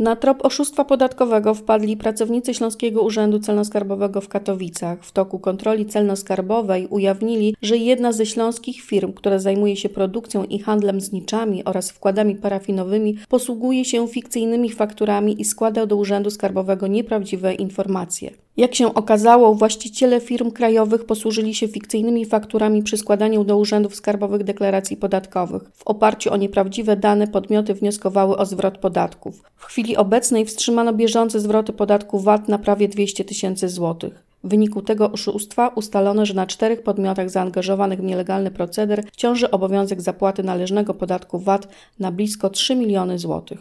Na trop oszustwa podatkowego wpadli pracownicy Śląskiego Urzędu Celno-Skarbowego w Katowicach. W toku kontroli celno-skarbowej ujawnili, że jedna ze śląskich firm, która zajmuje się produkcją i handlem zniczami oraz wkładami parafinowymi, posługuje się fikcyjnymi fakturami i składa do Urzędu Skarbowego nieprawdziwe informacje. Jak się okazało, właściciele firm krajowych posłużyli się fikcyjnymi fakturami przy składaniu do urzędów skarbowych deklaracji podatkowych. W oparciu o nieprawdziwe dane podmioty wnioskowały o zwrot podatków. W chwili obecnej wstrzymano bieżące zwroty podatku VAT na prawie 200 000 złotych. W wyniku tego oszustwa ustalono, że na 4 podmiotach zaangażowanych w nielegalny proceder ciąży obowiązek zapłaty należnego podatku VAT na blisko 3 miliony złotych.